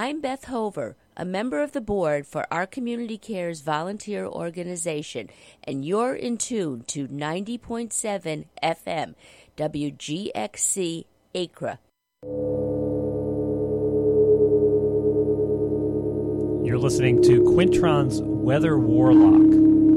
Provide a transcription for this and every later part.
I'm Beth Hover, a member of the board for Our Community Cares volunteer organization, and you're in tune to 90.7 FM, WGXC Acra. You're listening to Quintron's Weather Warlock,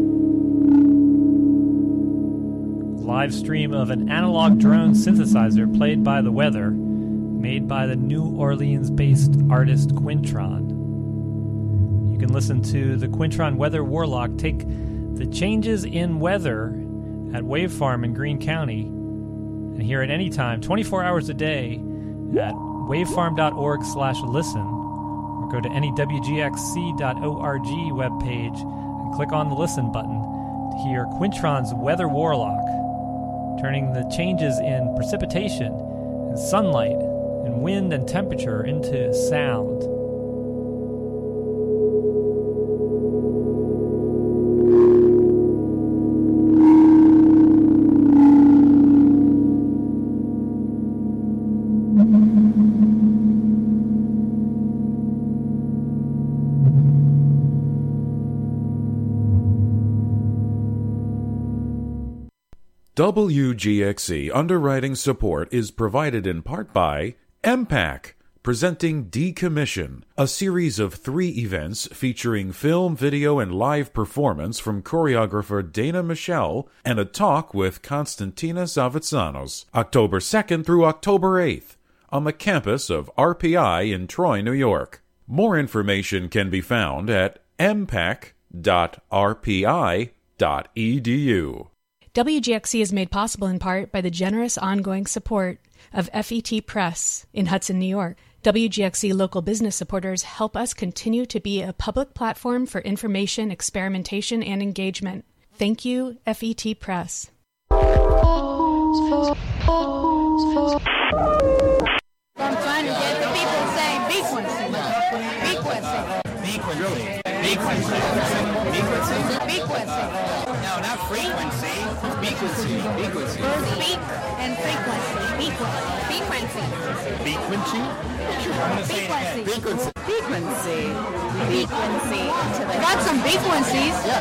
live stream of an analog drone synthesizer played by the weather, made by the New Orleans-based artist Quintron. You can listen to the Quintron Weather Warlock take the changes in weather at Wave Farm in Greene County and hear it anytime, 24 hours a day at wavefarm.org/listen, or go to any WGXC.org webpage and click on the listen button to hear Quintron's Weather Warlock, turning the changes in precipitation and sunlight and wind and temperature into sound. WGXC underwriting support is provided in part by MPAC, presenting Decommission, a series of 3 events featuring film, video, and live performance from choreographer Dana Michelle and a talk with Constantina Zavitsanos, October 2nd through October 8th, on the campus of RPI in Troy, New York. More information can be found at mpac.rpi.edu. WGXC is made possible in part by the generous ongoing support of FET Press in Hudson, New York. WGXC local business supporters help us continue to be a public platform for information, experimentation, and engagement. Thank you, FET Press. I'm trying to get the people saying frequency. No, not frequency. Frequency. Speak and frequency. Frequency. Got some frequencies. Yeah.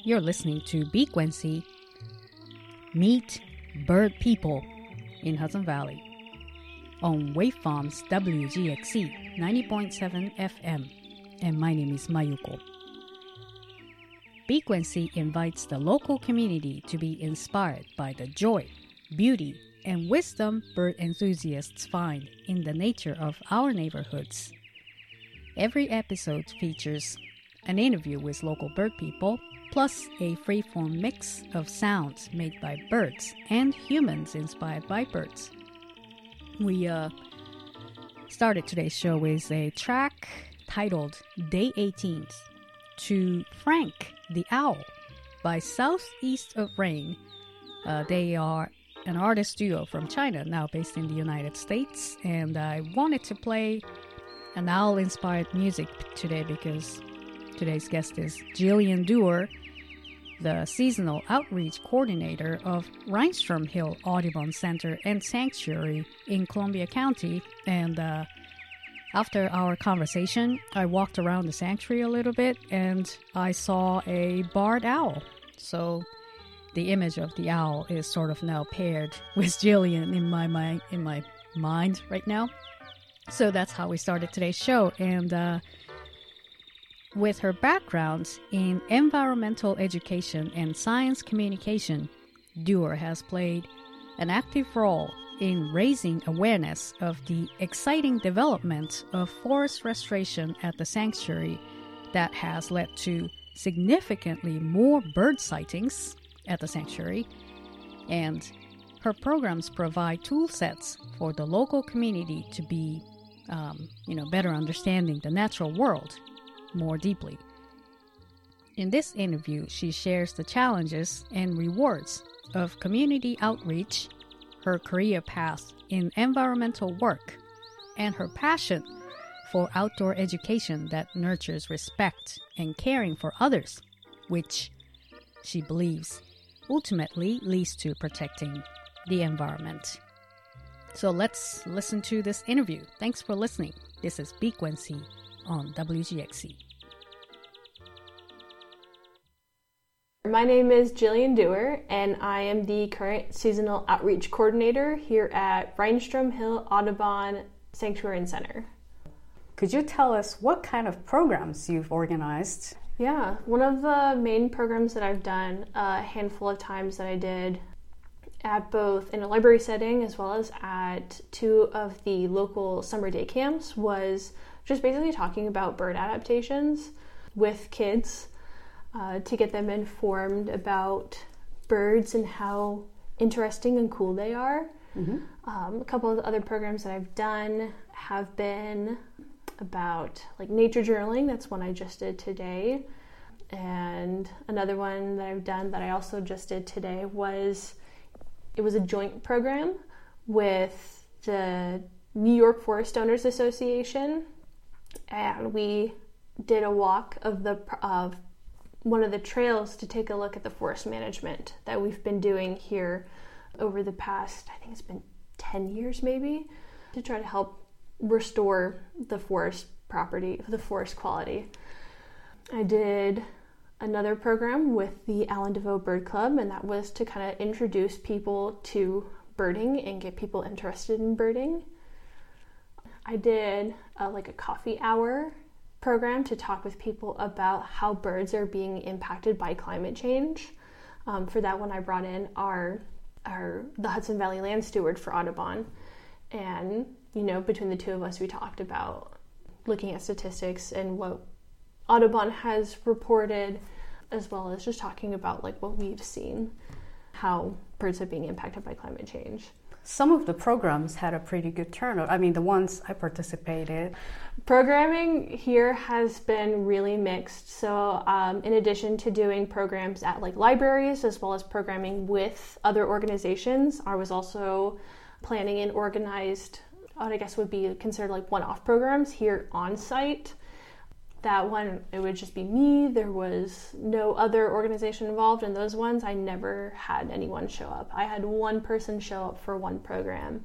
You're listening to Bequency, Meet Bird People in Hudson Valley on Waveforms WGXC 90.7 FM, and my name is Mayuko. Bequency invites the local community to be inspired by the joy, beauty, and wisdom bird enthusiasts find in the nature of our neighborhoods. Every episode features an interview with local bird people, plus a freeform mix of sounds made by birds and humans inspired by birds. We started today's show with a track titled Day 18th to Frank the Owl by Southeast of Rain. They are an artist duo from China, now based in the United States, and I wanted to play an owl-inspired music today because today's guest is Jillian Dewar, the seasonal outreach coordinator of Reinstrom Hill Audubon Center and Sanctuary in Columbia County. And after our conversation, I walked around the sanctuary a little bit and I saw a barred owl. So the image of the owl is sort of now paired with Jillian in my mind right now. So that's how we started today's show. And with her background in environmental education and science communication, Dewar has played an active role in raising awareness of the exciting development of forest restoration at the sanctuary that has led to significantly more bird sightings at the sanctuary. And her programs provide tool sets for the local community to be, better understanding the natural world more deeply. In this interview, she shares the challenges and rewards of community outreach, her career path in environmental work, and her passion for outdoor education that nurtures respect and caring for others, which she believes ultimately leads to protecting the environment. So let's listen to this interview. Thanks for listening. This is Bequency on WGXC. My name is Jillian Dewar, and I am the current seasonal outreach coordinator here at Reinstrom Hill Audubon Sanctuary and Center. Could you tell us what kind of programs you've organized? Yeah, one of the main programs that I've done a handful of times that I did at both in a library setting as well as at two of the local summer day camps was just basically talking about bird adaptations with kids to get them informed about birds and how interesting and cool they are. Mm-hmm. A couple of the other programs that I've done have been about like nature journaling. That's one I just did today. And another one that I've done that I also just did today was a joint program with the New York Forest Owners Association, and we did a walk of one of the trails to take a look at the forest management that we've been doing here over the past, I think it's been 10 years maybe, to try to help restore the forest property, the forest quality. I did another program with the Alan DeVoe Bird Club, and that was to kind of introduce people to birding and get people interested in birding. I did a coffee hour program to talk with people about how birds are being impacted by climate change. For that one, I brought in the Hudson Valley Land Steward for Audubon, and between the two of us, we talked about looking at statistics and what Audubon has reported, as well as just talking about what we've seen, how birds are being impacted by climate change. Some of the programs had a pretty good turnout. I mean, the ones I participated. Programming here has been really mixed. So in addition to doing programs at libraries, as well as programming with other organizations, I was also planning and organized what I guess would be considered one-off programs here on site. That one, it would just be me. There was no other organization involved in those ones. I never had anyone show up. I had one person show up for one program.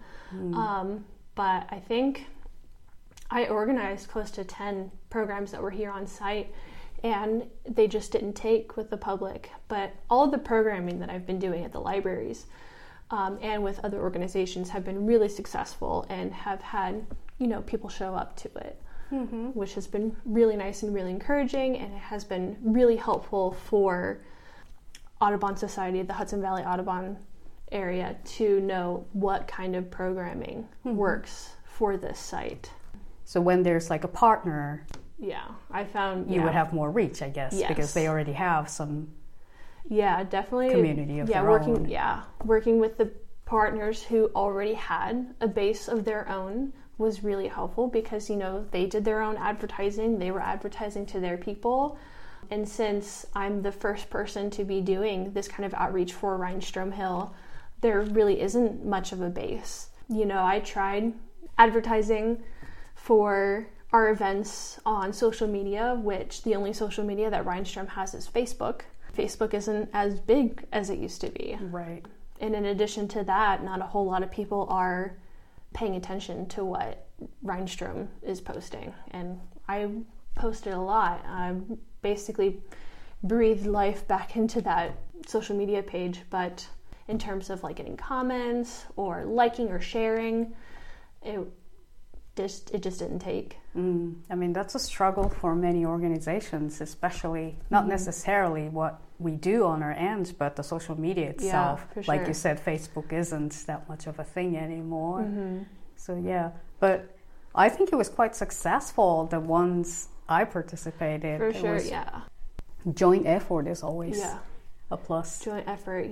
But I think I organized close to 10 programs that were here on site. and they just didn't take with the public. But all of the programming that I've been doing at the libraries and with other organizations have been really successful and have had, people show up to it, which has been really nice and really encouraging, and it has been really helpful for Audubon Society, the Hudson Valley Audubon area, to know what kind of programming works for this site. So when there's like a partner, I found you would have more reach, I guess, because they already have some definitely community of their own. Working with the partners who already had a base of their own was really helpful, because they did their own advertising, they were advertising to their people. And since I'm the first person to be doing this kind of outreach for Rhinestrom Hill, there really isn't much of a base. I tried advertising for our events on social media, which the only social media that Rhinestrom has is Facebook. Facebook isn't as big as it used to be. Right. And in addition to that, not a whole lot of people are paying attention to what Rhinestrom is posting. And I posted a lot. I basically breathed life back into that social media page, but in terms of like getting comments or liking or sharing, it just didn't take. I mean, that's a struggle for many organizations, especially not necessarily what we do on our ends, but the social media itself. For sure. Like you said, Facebook isn't that much of a thing anymore. So but I think it was quite successful, the ones I participated. For sure, Joint effort is always a plus. Joint effort,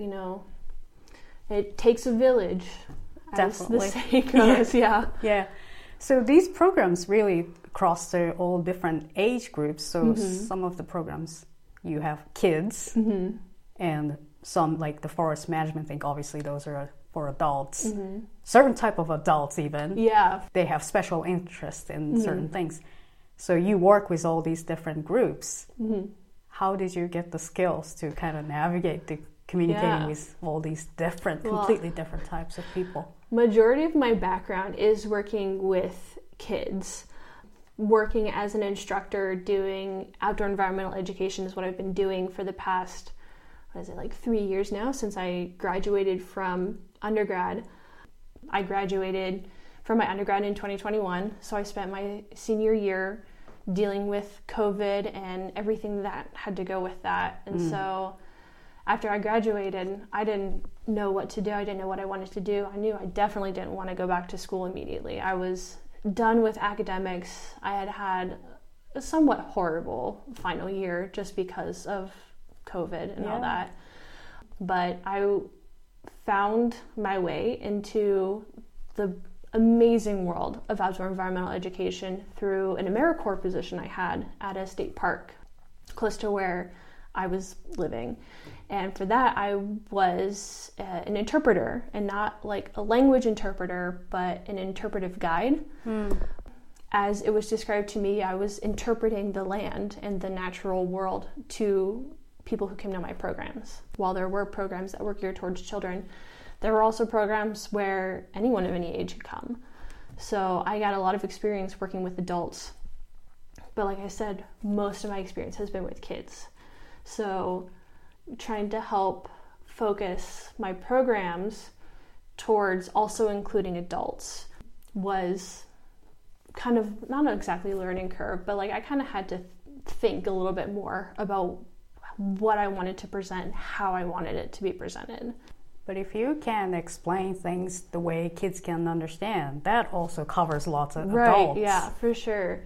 it takes a village, as Definitely. the saying goes. Yeah. So these programs really cross all different age groups. So some of the programs, you have kids, and some, like the forest management thing, obviously those are for adults. Certain type of adults even. Yeah. They have special interest in certain things. So you work with all these different groups. How did you get the skills to kind of navigate the communicating with all these completely different types of people? Majority of my background is working with kids. Working as an instructor, doing outdoor environmental education is what I've been doing for the past, 3 years now, since I graduated from undergrad. I graduated from my undergrad in 2021, so I spent my senior year dealing with COVID and everything that had to go with that. And so after I graduated, I didn't know what to do. I didn't know what I wanted to do. I knew I definitely didn't want to go back to school immediately. I was done with academics. I had a somewhat horrible final year just because of COVID and all that. But I found my way into the amazing world of outdoor environmental education through an AmeriCorps position I had at a state park close to where I was living. And for that, I was an interpreter, and not like a language interpreter, but an interpretive guide. As it was described to me, I was interpreting the land and the natural world to people who came to my programs. While there were programs that were geared towards children, there were also programs where anyone of any age could come. So I got a lot of experience working with adults. But like I said, most of my experience has been with kids. So trying to help focus my programs towards also including adults was kind of not exactly a learning curve, but I kind of had to think a little bit more about what I wanted to present, how I wanted it to be presented. But if you can explain things the way kids can understand, that also covers lots of adults. Right, yeah, for sure.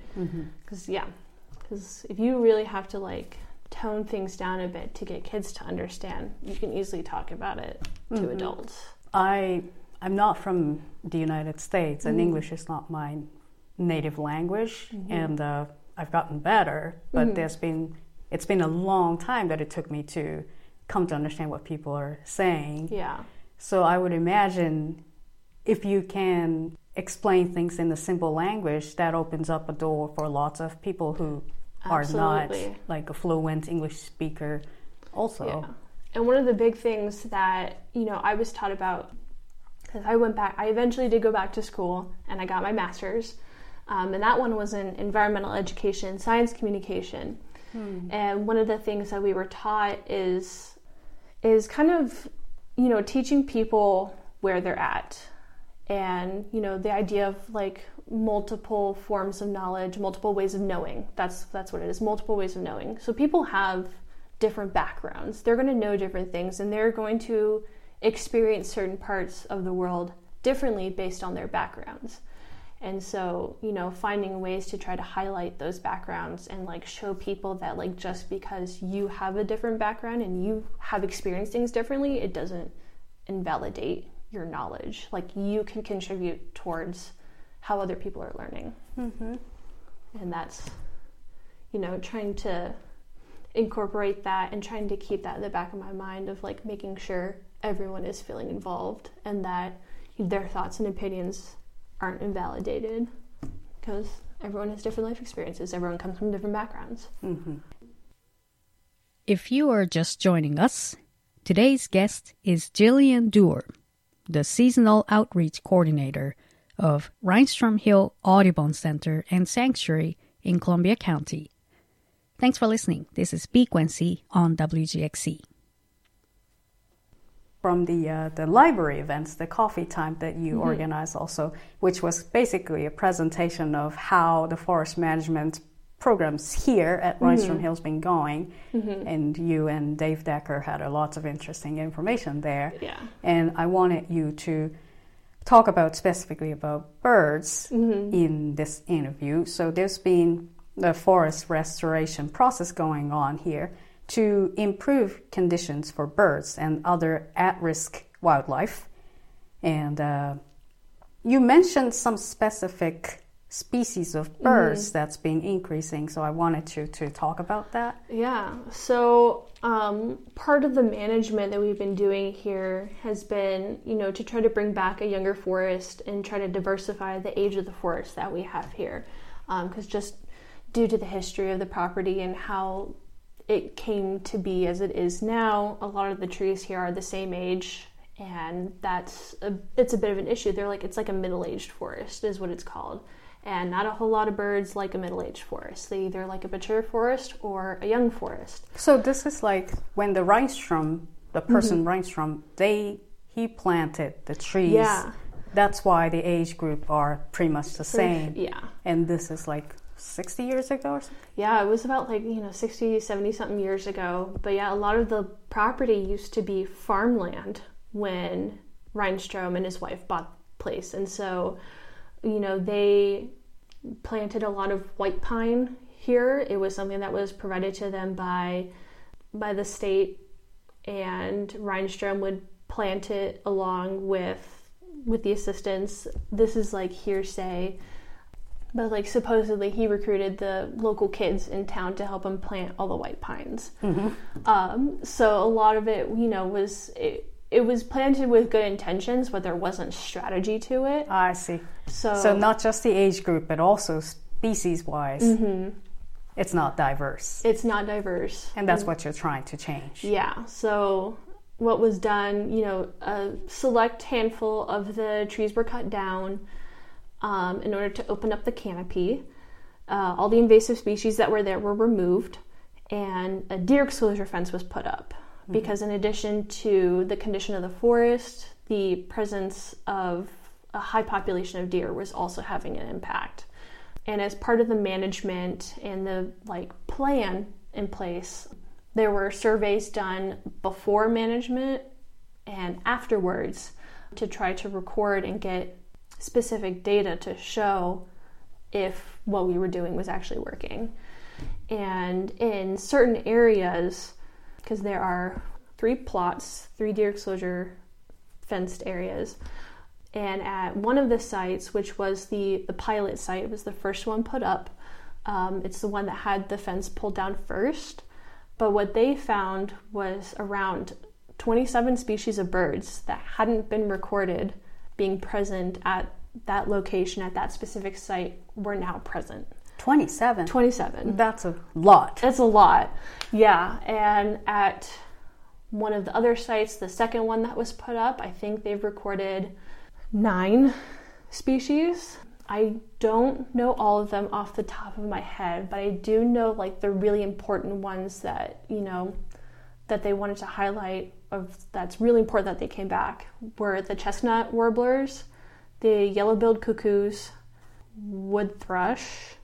Because if you really have to tone things down a bit to get kids to understand, you can easily talk about it to adults. I'm not from the United States, and English is not my native language, and I've gotten better, but it's been a long time that it took me to come to understand what people are saying. Yeah. So I would imagine if you can explain things in a simple language, that opens up a door for lots of people who are not a fluent English speaker also. Yeah. And one of the big things that, I was taught about, because I eventually did go back to school and I got my master's, and that one was in environmental education, science communication. And one of the things that we were taught is kind of, teaching people where they're at. And, the idea of like multiple forms of knowledge, multiple ways of knowing. That's what it is, multiple ways of knowing. So people have different backgrounds. They're going to know different things, and they're going to experience certain parts of the world differently based on their backgrounds. And so, finding ways to try to highlight those backgrounds and like show people that like just because you have a different background and you have experienced things differently, it doesn't invalidate your knowledge. Like you can contribute towards how other people are learning. And that's, trying to incorporate that and trying to keep that in the back of my mind of like making sure everyone is feeling involved and that their thoughts and opinions aren't invalidated, because everyone has different life experiences. Everyone comes from different backgrounds. If you are just joining us, today's guest is Jillian Dewar, the Seasonal Outreach Coordinator of Rhinestone Hill Audubon Center and Sanctuary in Columbia County. Thanks for listening. This is Frequency on WGXC. From the library events, the coffee time that you organized also, which was basically a presentation of how the forest management programs here at Rhinestone Hill's been going. And you and Dave Decker had a lot of interesting information there. Yeah. And I wanted you to talk specifically about birds in this interview. So there's been the forest restoration process going on here to improve conditions for birds and other at-risk wildlife. And you mentioned some specific species of birds that's been increasing, so I wanted you to talk about that. Yeah, so part of the management that we've been doing here has been, to try to bring back a younger forest and try to diversify the age of the forest that we have here. Because just due to the history of the property and how it came to be as it is now, a lot of the trees here are the same age, and it's a bit of an issue. It's like a middle-aged forest is what it's called, and not a whole lot of birds like a middle-aged forest. They either like a mature forest or a young forest. So this is like when the Rhinestone, the person Rhinestone, he planted the trees. Yeah. That's why the age group are pretty much the same. Yeah. And this is like 60 years ago or something? Yeah, it was about 60, 70 something years ago. But yeah, a lot of the property used to be farmland when Rhinestone and his wife bought the place. And so, they planted a lot of white pine here. It was something that was provided to them by the state, and Rhinestone would plant it along with the assistance. This is like hearsay, but supposedly he recruited the local kids in town to help him plant all the white pines. So a lot of it, it was planted with good intentions, but there wasn't strategy to it. I see. So not just the age group, but also species-wise, it's not diverse. It's not diverse. And that's what you're trying to change. Yeah. So what was done, a select handful of the trees were cut down in order to open up the canopy. All the invasive species that were there were removed, and a deer exclosure fence was put up. Because in addition to the condition of the forest, the presence of a high population of deer was also having an impact. And as part of the management and the plan in place, there were surveys done before management and afterwards to try to record and get specific data to show if what we were doing was actually working. And in certain areas, because there are 3 plots, 3 deer exclosure fenced areas, and at one of the sites, which was the pilot site, it was the first one put up, it's the one that had the fence pulled down first, but what they found was around 27 species of birds that hadn't been recorded being present at that location, at that specific site, were now present. 27? 27. That's a lot. That's a lot, yeah. And at one of the other sites, the second one that was put up, I think they've recorded 9 species. I don't know all of them off the top of my head, but I do know like the really important ones that, you know, that they wanted to highlight that's really important that they came back were the chestnut warblers, the yellow-billed cuckoos, wood thrush,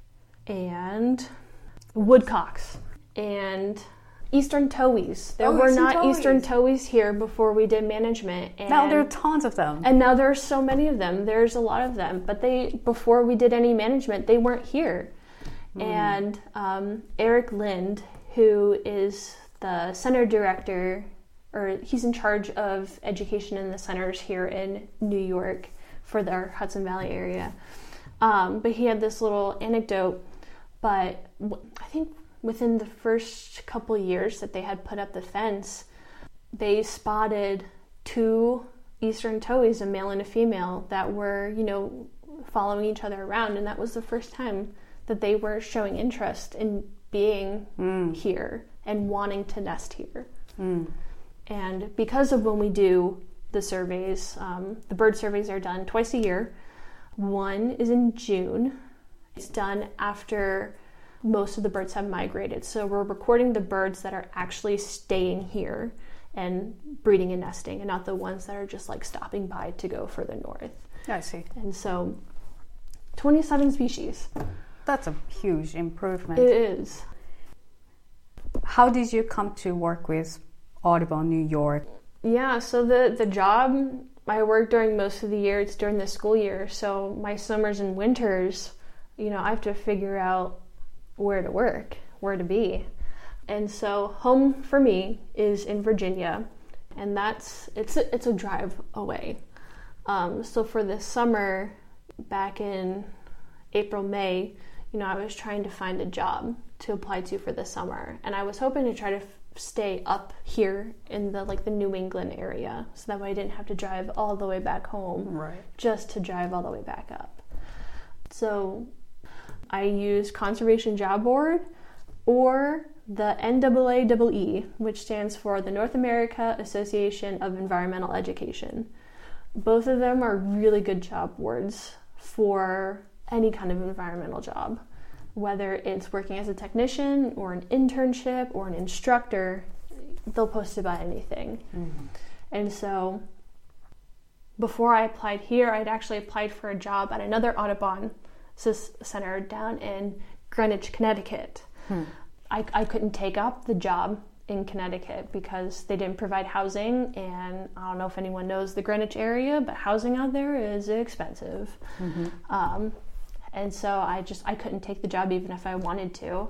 and woodcocks, and eastern towhees. There were not towhees. Eastern towhees here before we did management. And now there are tons of them. And now there are so many of them. There's a lot of them. But before we did any management, they weren't here. And Eric Lind, who is the center director, or he's in charge of education in the centers here in New York for the Hudson Valley area. But he had this little anecdote, but I think within the first couple years that they had put up the fence, they spotted 2 eastern towhees, a male and a female, that were, you know, following each other around. And that was the first time that they were showing interest in being here and wanting to nest here. And because of when we do the surveys, the bird surveys are done twice a year. One is in June. It's done after most of the birds have migrated. So we're recording the birds that are actually staying here and breeding and nesting, and not the ones that are just like stopping by to go further north. I see. And so 27 species. That's a huge improvement. It is. How did you come to work with Audubon New York? Yeah, so the job, I work during most of the year. It's during the school year. So my summers and winters, you know, I have to figure out where to work, where to be. And so home for me is in Virginia, and it's a drive away. So for this summer, back in April, May, you know, I was trying to find a job to apply to for the summer, and I was hoping to try to stay up here in the New England area, so that way I didn't have to drive all the way back home, just to drive all the way back up. So I use Conservation Job Board or the NAAEE, which stands for the North America Association of Environmental Education. Both of them are really good job boards for any kind of environmental job, whether it's working as a technician or an internship or an instructor. They'll post about anything. And so before I applied here, I'd actually applied for a job at another Audubon center down in Greenwich, Connecticut. I couldn't take up the job in Connecticut because they didn't provide housing, and I don't know if anyone knows the Greenwich area, but housing out there is expensive. And so I couldn't take the job even if I wanted to.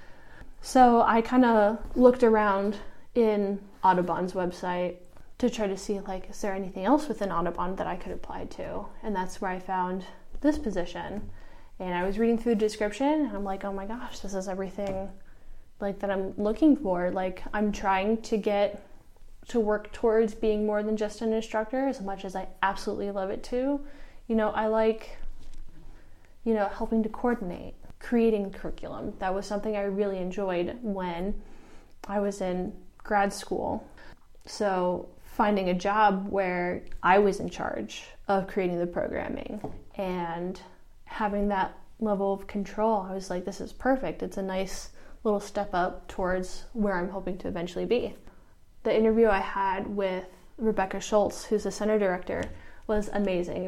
So I kind of looked around in Audubon's website to try to see, like, is there anything else within Audubon that I could apply to? And that's where I found this position. And I was reading through the description, and I'm like, oh my gosh, this is everything like that I'm looking for. Like, I'm trying to get to work towards being more than just an instructor, as much as I absolutely love it too. You know, I like, you know, helping to coordinate, creating curriculum. That was something I really enjoyed when I was in grad school. So finding a job where I was in charge of creating the programming and having that level of control, I was like, this is perfect. It's a nice little step up towards where I'm hoping to eventually be. The interview I had with Rebecca Schultz, who's the center director, was amazing.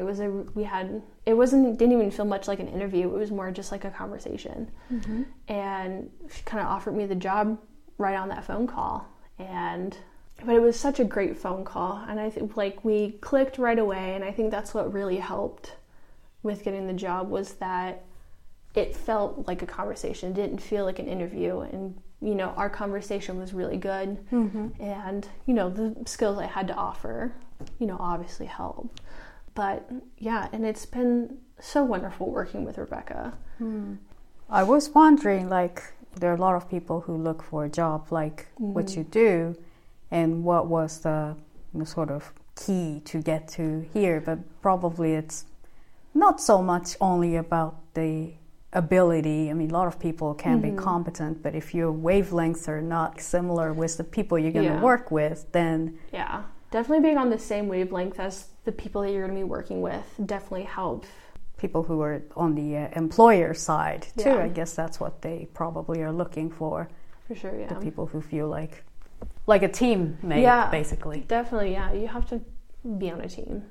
Didn't even feel much like an interview. It was more just like a conversation. And she kind of offered me the job right on that phone call. But it was such a great phone call, and I think we clicked right away, and I think that's what really helped with getting the job, was that it felt like a conversation. It didn't feel like an interview, and you know, our conversation was really good. And you know, the skills I had to offer, you know, obviously helped. But yeah, and it's been so wonderful working with Rebecca. I was wondering, like, there are a lot of people who look for a job like what you do, and what was the sort of key to get to here. But probably it's not so much only about the ability. I mean, a lot of people can be competent, but if your wavelengths are not similar with the people you're going to work with, then... Definitely being on the same wavelength as the people that you're going to be working with definitely helps. people who are on the employer side too. Yeah. I guess that's what they probably are looking for. For sure, yeah. The people who feel like a teammate, Yeah, basically. Definitely, yeah. You have to be on a team.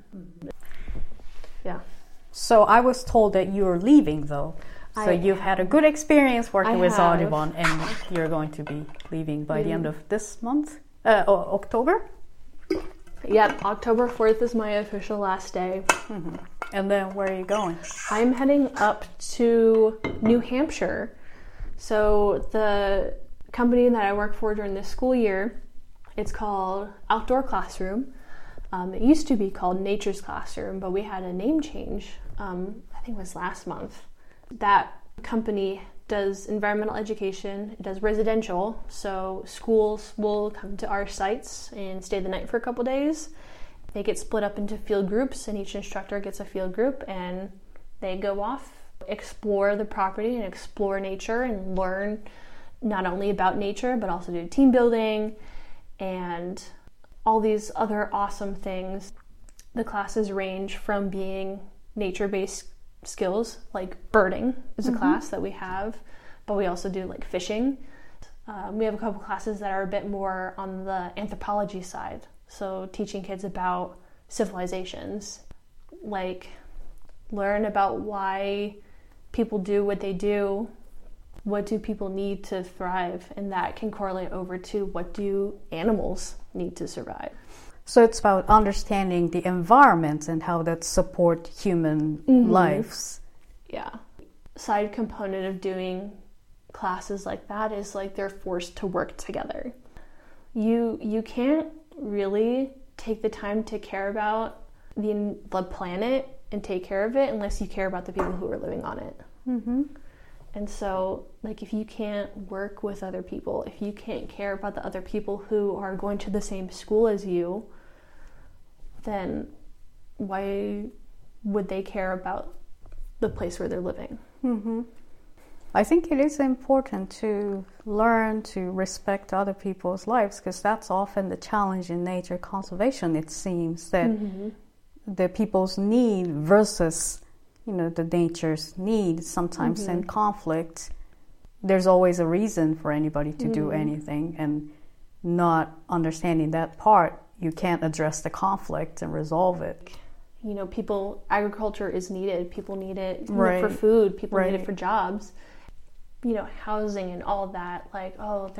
Yeah. So I was told that you're leaving, though. So you've had a good experience working with Audubon, and you're going to be leaving by the end of this month, October? Yep, October 4th is my official last day. Mm-hmm. And then where are you going? I'm heading up to New Hampshire. So the company that I work for during this school year, it's called Outdoor Classroom. It used to be called Nature's Classroom, but we had a name change, I think it was last month. That company does environmental education, it does residential, so schools will come to our sites and stay the night for a couple days. They get split up into field groups, and each instructor gets a field group, and they go off, explore the property and explore nature and learn not only about nature, but also do team building and all these other awesome things. The classes range from being nature-based skills, like birding is a class that we have, but we also do like fishing. We have a couple classes that are a bit more on the anthropology side, so teaching kids about civilizations, like learn about why people do what they do, what do people need to thrive, and that can correlate over to what do animals need to survive. So it's about understanding the environment and how that support human lives. Yeah. Side component of doing classes like that is like they're forced to work together. You can't really take the time to care about the planet and take care of it unless you care about the people who are living on it. Mm-hmm. And so, like, if you can't work with other people, if you can't care about the other people who are going to the same school as you, then why would they care about the place where they're living? Mm-hmm. I think it is important to learn to respect other people's lives, because that's often the challenge in nature conservation. It seems that the people's need versus the nature's need sometimes in conflict. There's always a reason for anybody to do anything, and not understanding that part, you can't address the conflict and resolve it. Agriculture is needed. People need it for food. People need it for jobs. Housing and all that. Like,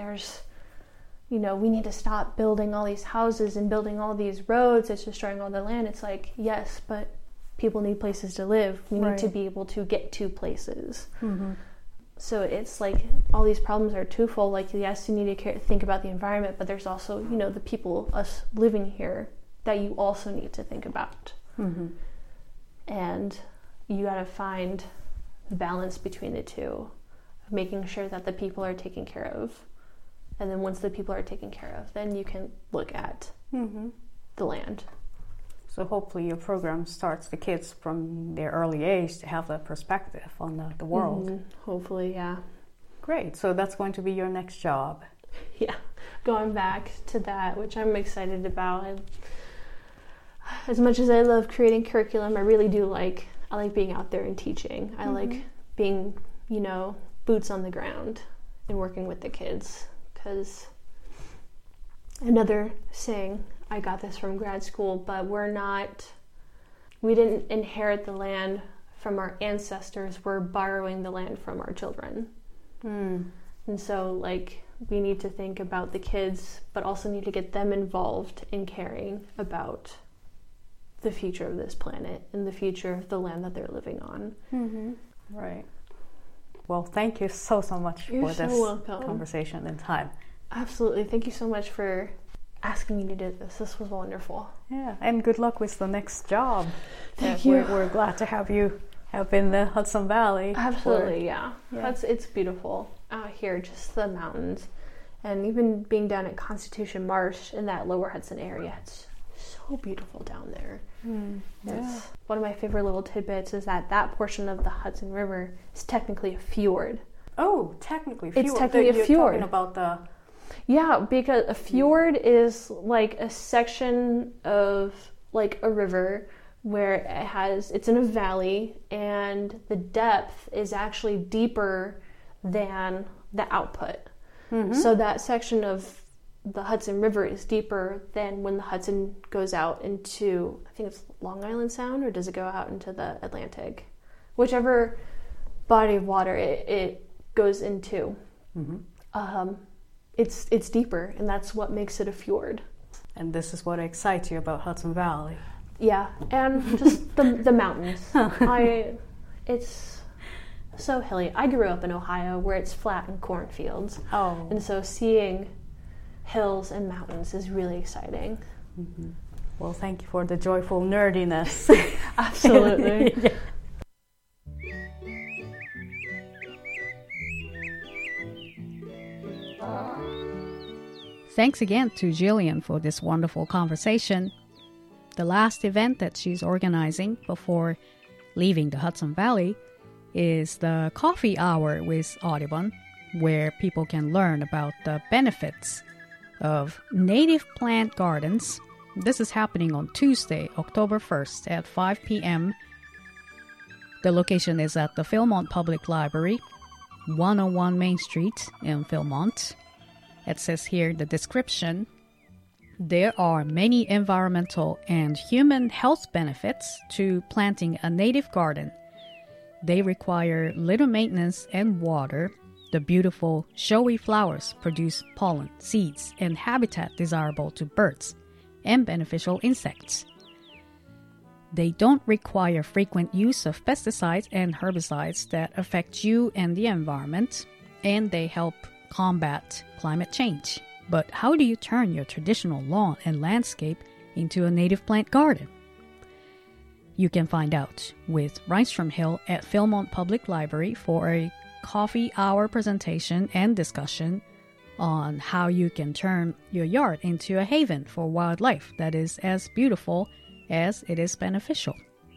we need to stop building all these houses and building all these roads. It's destroying all the land. It's like, yes, but people need places to live. We need to be able to get to places. Mm-hmm. So it's like all these problems are twofold. Like, yes, you need to think about the environment, but there's also, the people, us living here, that you also need to think about. Mm-hmm. And you got to find the balance between the two, of making sure that the people are taken care of. And then once the people are taken care of, then you can look at the land. So hopefully your program starts the kids from their early age to have that perspective on the world. Hopefully, yeah. Great. So that's going to be your next job. Yeah, going back to that, which I'm excited about. As much as I love creating curriculum, I really do I like being out there and teaching. I like being, boots on the ground and working with the kids. Because another saying, I got this from grad school, but we didn't inherit the land from our ancestors, we're borrowing the land from our children. And so, we need to think about the kids, but also need to get them involved in caring about the future of this planet and the future of the land that they're living on. Mm-hmm. Right. Well, thank you so much for this conversation and time. Absolutely. Thank you so much for asking me to do this. This was wonderful. Yeah, and good luck with the next job. Thank you. We're glad to have you up in the Hudson Valley. Absolutely, yeah. It's beautiful out here, just the mountains. And even being down at Constitution Marsh in that lower Hudson area, it's so beautiful down there. One of my favorite little tidbits is that portion of the Hudson River is technically a fjord. Oh, technically fjord. It's technically a fjord. You're talking about the... Yeah, because a fjord is like a section of a river where it's in a valley, and the depth is actually deeper than the output. So that section of the Hudson River is deeper than when the Hudson goes out into, I think it's Long Island Sound, or does it go out into the Atlantic? Whichever body of water it goes into. It's deeper, and that's what makes it a fjord. And this is what excites you about Hudson Valley. Yeah, and just the mountains. It's so hilly. I grew up in Ohio where it's flat and cornfields. Oh. And so seeing hills and mountains is really exciting. Well, thank you for the joyful nerdiness. Absolutely. Yeah. Thanks again to Jillian for this wonderful conversation. The last event that she's organizing before leaving the Hudson Valley is the Coffee Hour with Audubon, where people can learn about the benefits of native plant gardens. This is happening on Tuesday, October 1st at 5 p.m. The location is at the Philmont Public Library, 101 Main Street in Philmont. It says here in the description, there are many environmental and human health benefits to planting a native garden. They require little maintenance and water. The beautiful, showy flowers produce pollen, seeds, and habitat desirable to birds and beneficial insects. They don't require frequent use of pesticides and herbicides that affect you and the environment, and they help combat climate change. But how do you turn your traditional lawn and landscape into a native plant garden? You can find out with Reinstrom Hill at Philmont Public Library for a coffee hour presentation and discussion on how you can turn your yard into a haven for wildlife that is as beautiful as it is beneficial.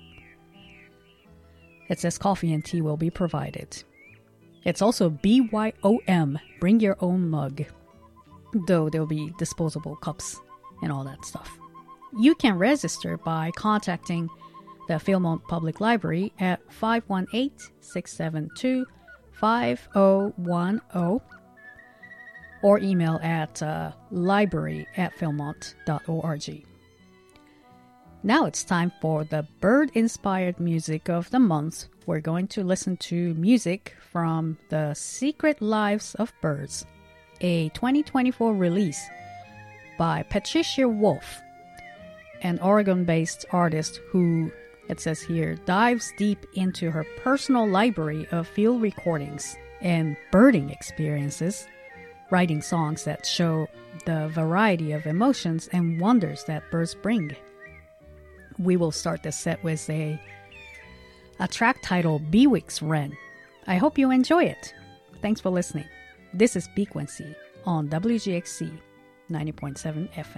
It says coffee and tea will be provided. It's also BYOM, bring your own mug, though there'll be disposable cups and all that stuff. You can register by contacting the Philmont Public Library at 518-672-5010 or email at library@philmont.org. Now it's time for the bird-inspired music of the month. We're going to listen to music from The Secret Lives of Birds, a 2024 release by Patricia Wolf, an Oregon-based artist who, it says here, dives deep into her personal library of field recordings and birding experiences, writing songs that show the variety of emotions and wonders that birds bring. We will start this set with a track titled Bewick's Wren. I hope you enjoy it. Thanks for listening. This is Bequency on WGXC 90.7 FM.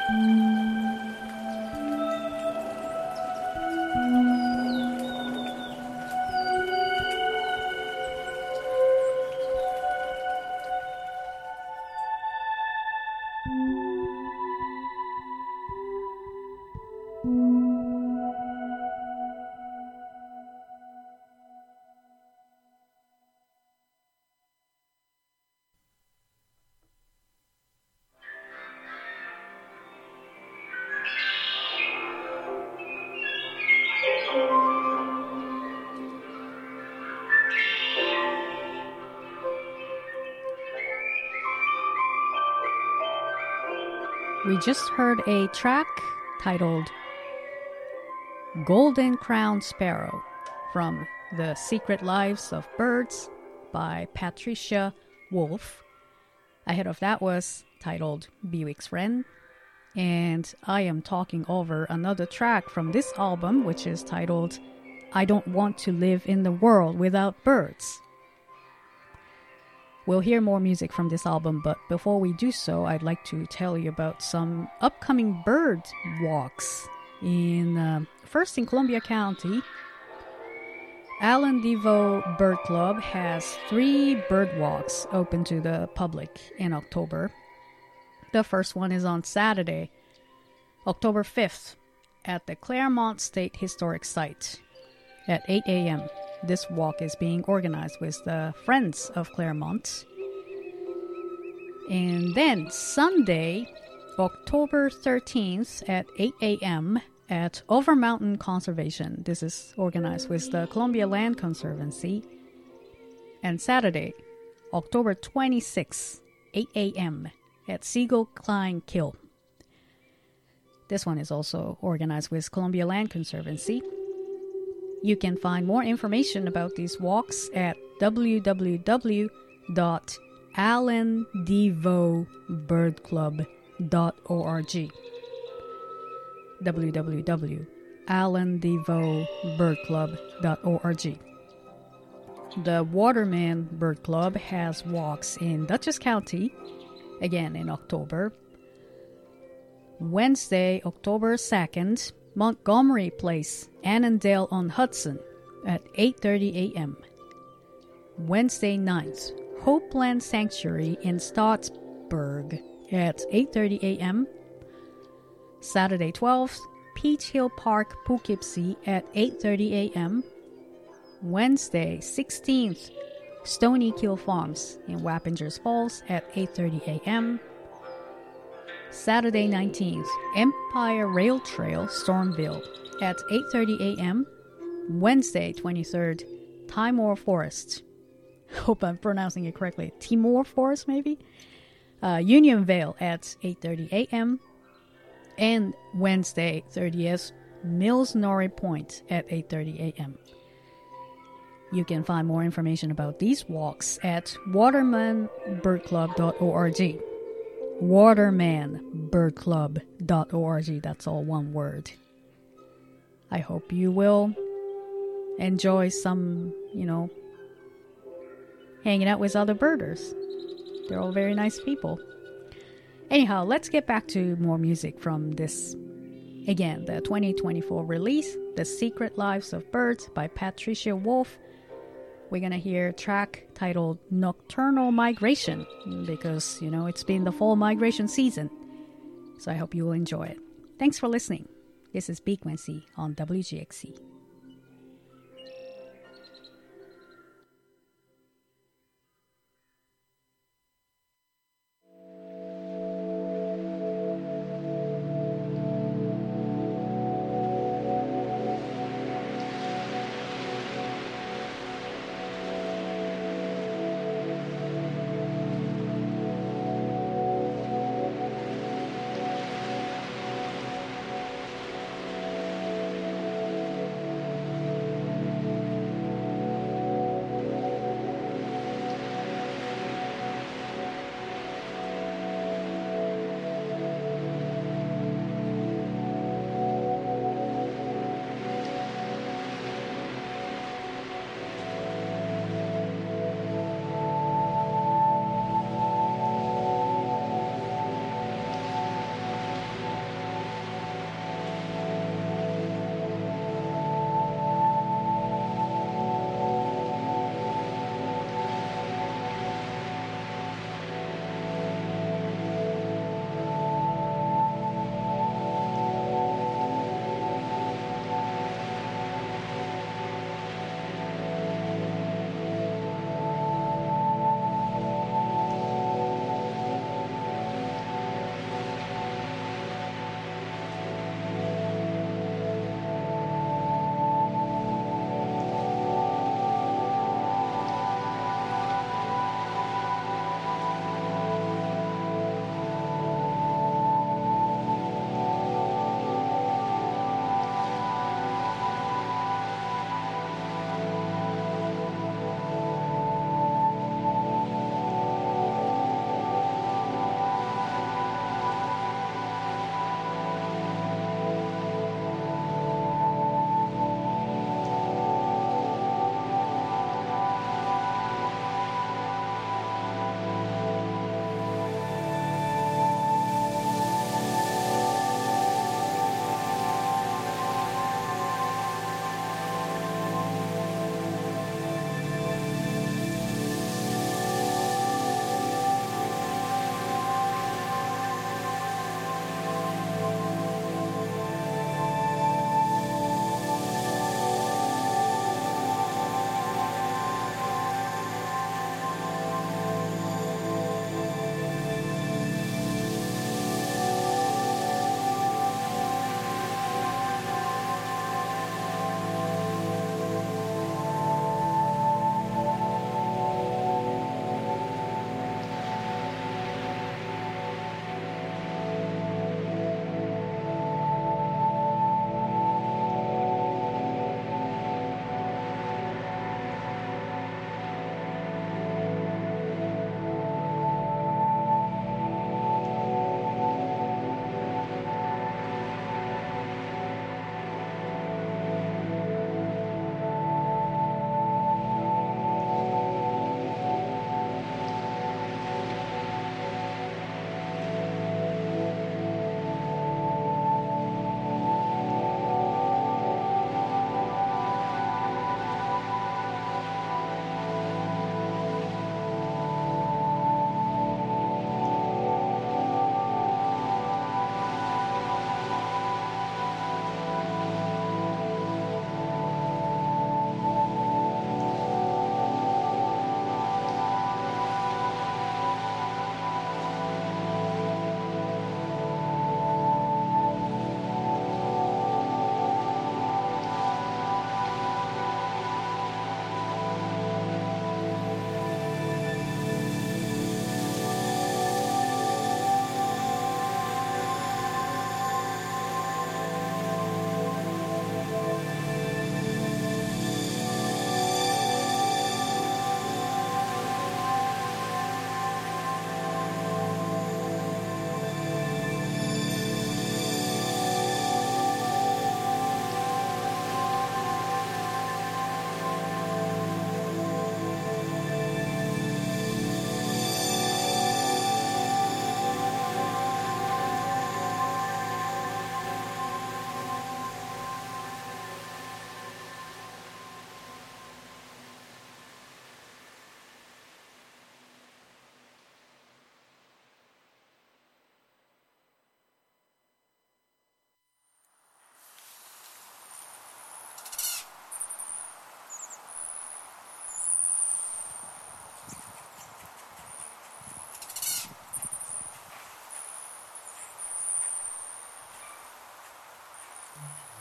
We just heard a track titled Golden Crowned Sparrow from The Secret Lives of Birds by Patricia Wolf. Ahead of that was titled Bewick's Wren. And I am talking over another track from this album, which is titled I Don't Want to Live in the World Without Birds. We'll hear more music from this album, but before we do so, I'd like to tell you about some upcoming bird walks. First in Columbia County, Alan Devo Bird Club has 3 bird walks open to the public in October. The first one is on Saturday, October 5th, at the Claremont State Historic Site at 8 a.m. This walk is being organized with the Friends of Claremont. And then Sunday, October 13th at 8 a.m. at Over Mountain Conservation. This is organized with the Columbia Land Conservancy. And Saturday, October 26th, 8 a.m. at Seagull Klein Kill. This one is also organized with Columbia Land Conservancy. You can find more information about these walks at www.alandevobirdclub.org. www.alandevobirdclub.org. The Waterman Bird Club has walks in Dutchess County, again in October. Wednesday, October 2nd, Montgomery Place, Annandale-on-Hudson at 8:30 a.m. Wednesday 9th, Hopeland Sanctuary in Stottsburg at 8:30 a.m. Saturday 12th, Peach Hill Park, Poughkeepsie at 8:30 a.m. Wednesday 16th, Stony Kill Farms in Wappingers Falls at 8:30 a.m. Saturday 19th, Empire Rail Trail, Stormville at 8:30 a.m. Wednesday 23rd, Timor Forest. Hope I'm pronouncing it correctly. Timor Forest, maybe? Unionvale at 8:30 a.m. And Wednesday 30th, Mills Norrie Point at 8:30 a.m. You can find more information about these walks at watermanbirdclub.org. watermanbirdclub.org. That's all one word. I hope you will enjoy some, hanging out with other birders. They're all very nice people. Anyhow, let's get back to more music from this, again, the 2024 release, The Secret Lives of Birds by Patricia Wolf. We're going to hear a track titled Nocturnal Migration because, it's been the fall migration season. So I hope you will enjoy it. Thanks for listening. This is Bequency on WGXC.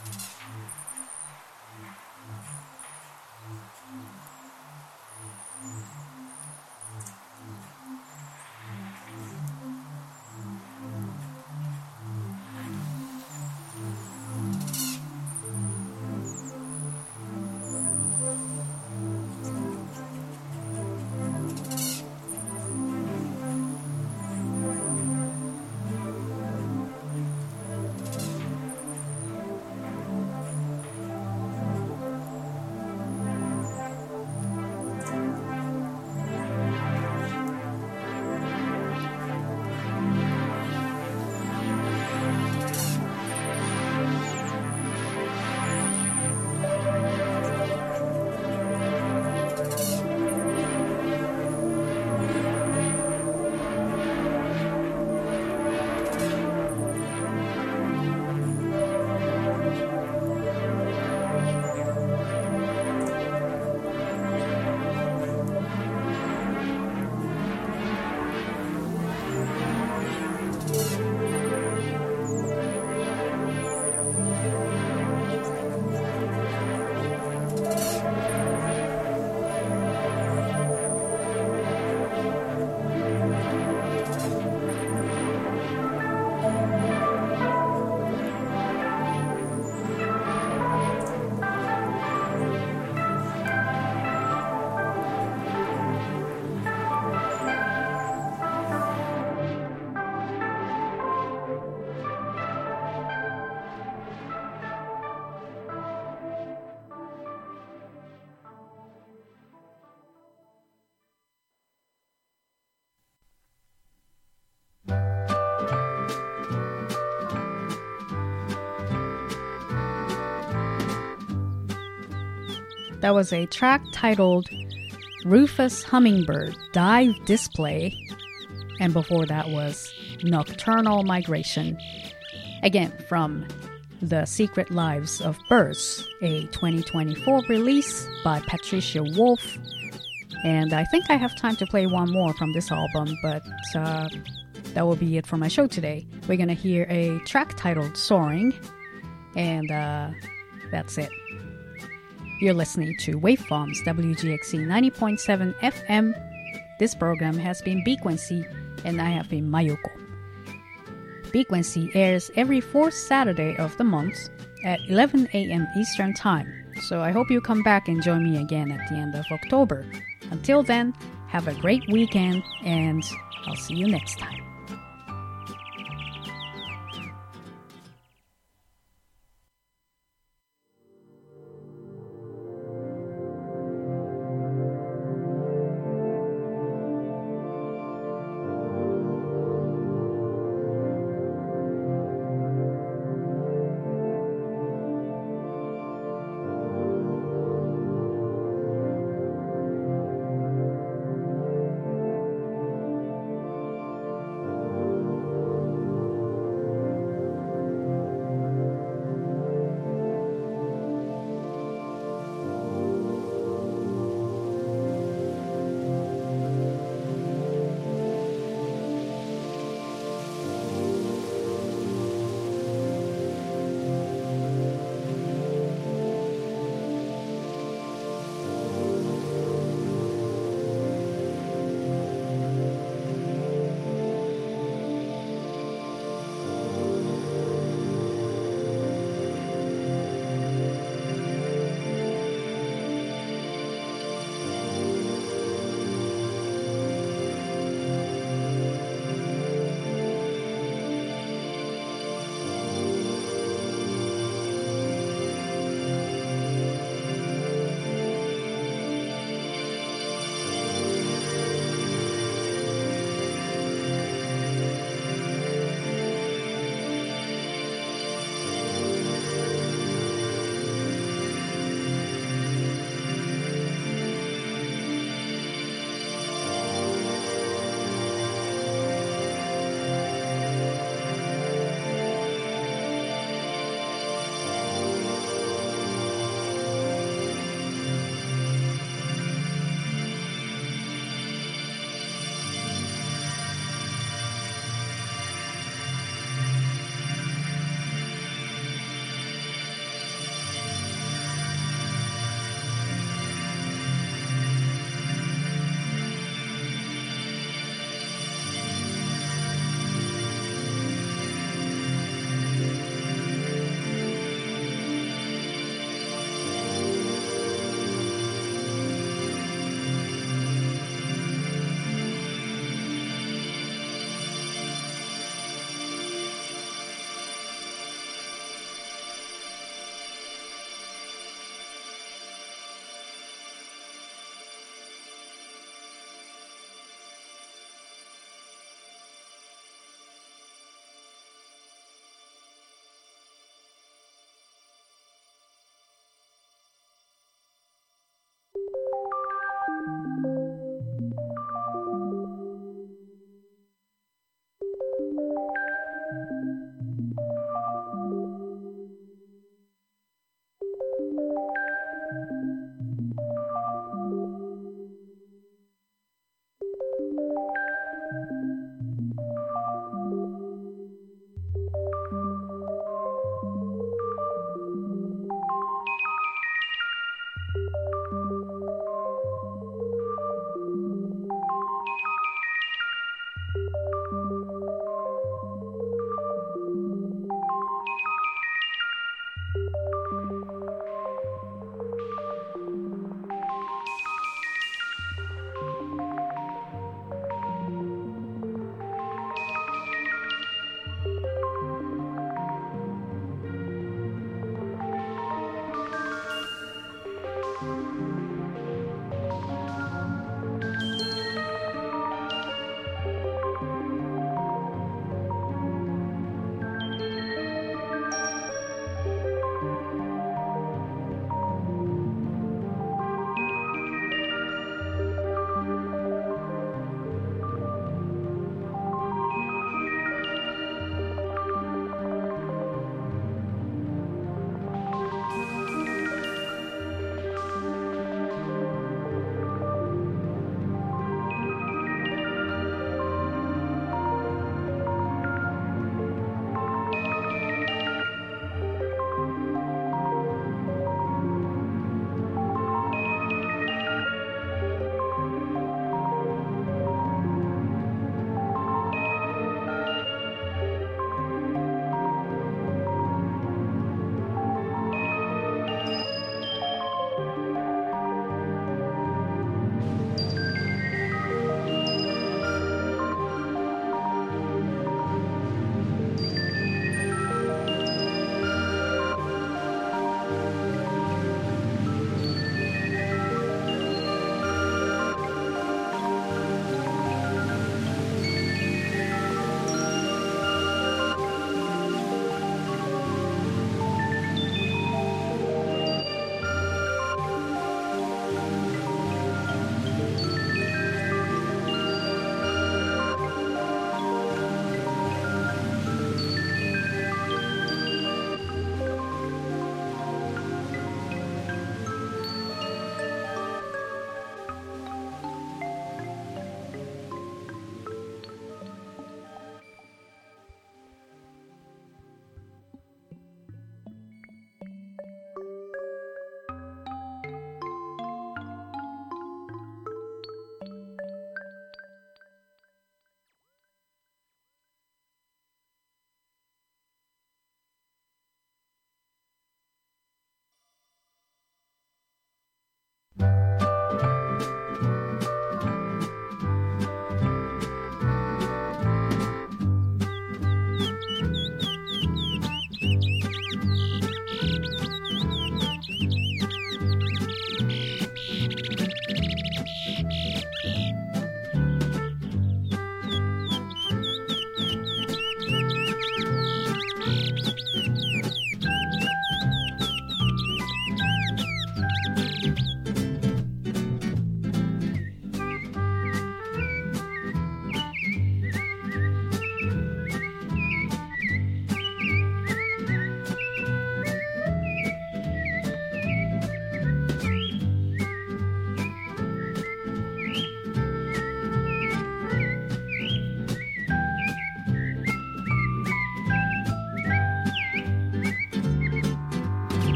That was a track titled Rufous Hummingbird Dive Display, and before that was Nocturnal Migration, again from The Secret Lives of Birds, a 2024 release by Patricia Wolf. And I think I have time to play one more from this album, but that will be it for my show today. We're going to hear a track titled Soaring, and that's it. You're listening to Waveforms WGXC 90.7 FM. This program has been Bequency, and I have been Mayuko. Bequency airs every fourth Saturday of the month at 11 a.m. Eastern Time, so I hope you come back and join me again at the end of October. Until then, have a great weekend, and I'll see you next time.